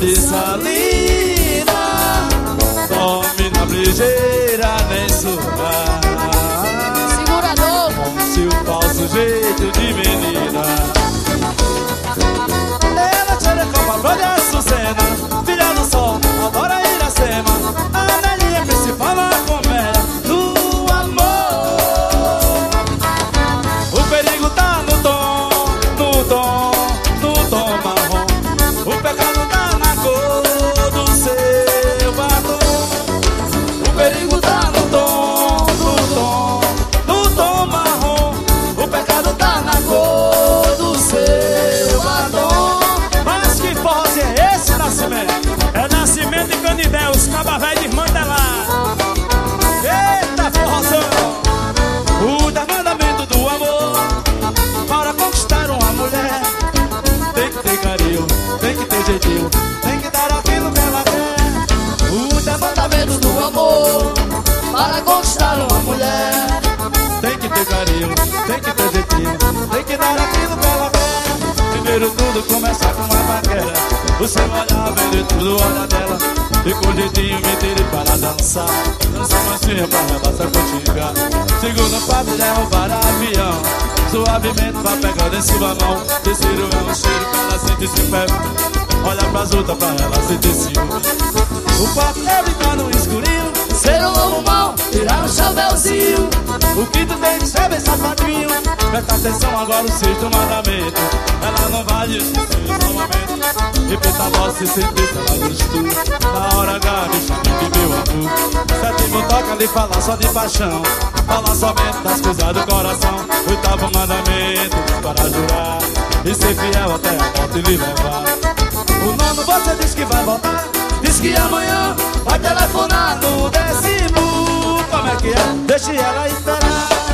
de salina, tome na brejeira, nem suar. Segurador. Com seu falso jeito de menina. Ela tira copa pra de Açucena, filha do sol, adora Iracema. A velhinha principal na comédia do amor. O perigo tá no tom, no tom, no tom marrom. O pecado tá na cor do seu batom. O perigo tá no tom, no tom, no tom marrom. O pecado tá na cor do seu batom. Mas que fosse é esse nascimento? É nascimento de Canidé, os cabas velhos desmantelados. Eita forrozão! O desmandamento do amor. Para conquistar uma mulher, tem que ter carinho, tem que ter jeitinho, tem que dar aquilo que ela quer. O desmandamento do amor. Para conquistar uma mulher, Tem que ter carinho, tem que ter jeitinho, tem que dar aquilo que ela quer. Primeiro tudo começa com uma paquera. O seu olhar vem de tudo, olha dela. E com jeitinho me tire para dançar. Dança mansinha pra relaxar contigo. Segundo passo derrubar avião. Suavemente vai pegando em sua mão. Terceiro é um cheiro que ela sente se ferro. Olha pras outras pra ela sentir ciúme. O quarto é brincar no escurinho. ser um lobo mau, tirar um chapéuzinho. O quinto tem que ser bem safadinho. Presta atenção agora o sexto mandamento. Ela não vai esquecer esse momento. Repita a voz se sentir se ela gostou. Na hora H me chame de meu amor. Sétimo toca de falar só de paixão. Falar somente das coisas do coração. Oitavo mandamento para jurar e ser fiel até a morte lhe levar. O nono você diz que vai voltar. Diz que amanhã vai telefonar no 10º. Como é que é? Deixe ela esperar.